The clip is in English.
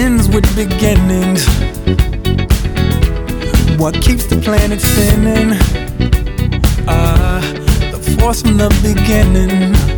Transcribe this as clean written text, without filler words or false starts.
ends with beginnings. What keeps the planet spinning? The force from the beginning.